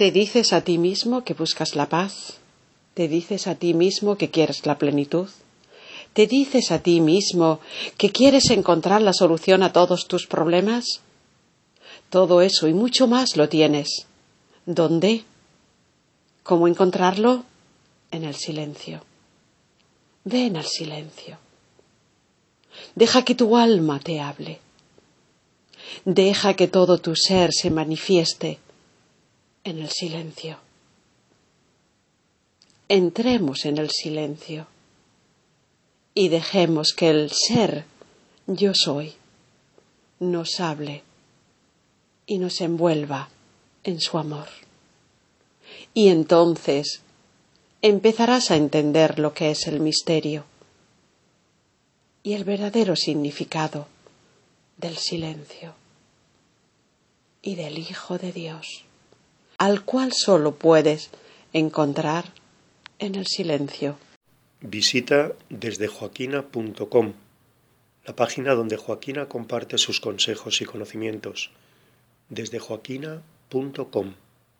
Te dices a ti mismo que buscas la paz. Te dices a ti mismo que quieres la plenitud. Te dices a ti mismo que quieres encontrar la solución a todos tus problemas. Todo eso y mucho más lo tienes. ¿Dónde? ¿Cómo encontrarlo? En el silencio. Ven al silencio. Deja que tu alma te hable. Deja que todo tu ser se manifieste en el silencio. Entremos en el silencio y dejemos que el ser yo soy nos hable y nos envuelva en su amor. Y entonces empezarás a entender lo que es el misterio y el verdadero significado del silencio y del Hijo de Dios, al cual solo puedes encontrar en el silencio. Visita desdejoaquina.com, la página donde Joaquina comparte sus consejos y conocimientos. desdejoaquina.com